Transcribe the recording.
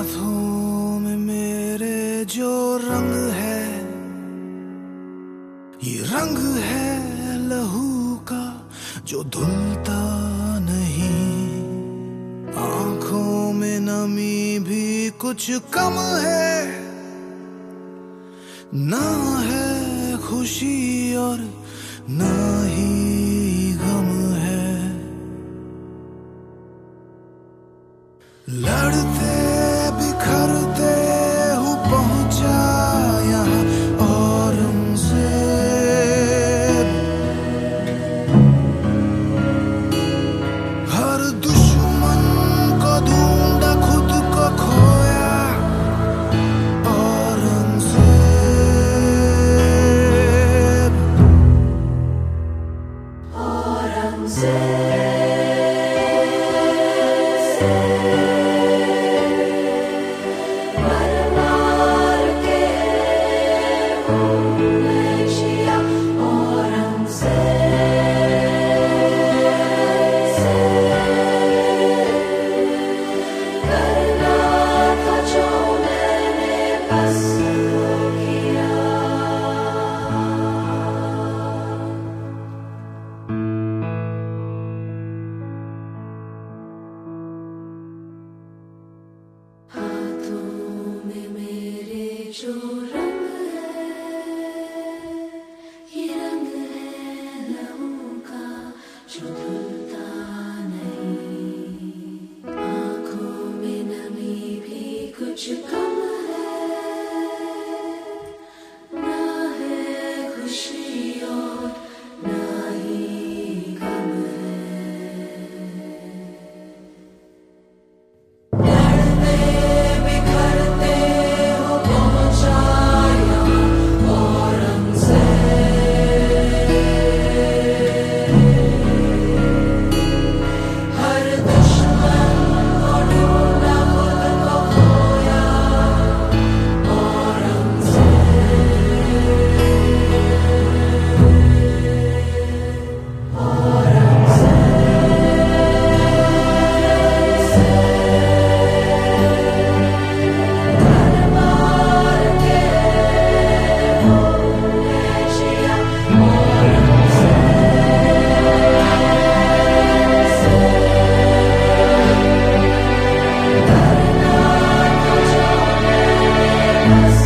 हाथों में मेरे जो रंग है, ये रंग है लहू का जो धुलता नहीं। आंखों में नमी भी कुछ कम है, ना है खुशी और ना ही गम है। लड़ते बिखरते हूँ पहुंचा यहाँ और उनसे हर दुश्मन को ढूंढा खुद को खोया और उनसे जो रंग है, ये रंग है लहू का जो धुलता नहीं। आंखों में नमी भी कुछ कम है, ना है खुशी और ना ही गम है।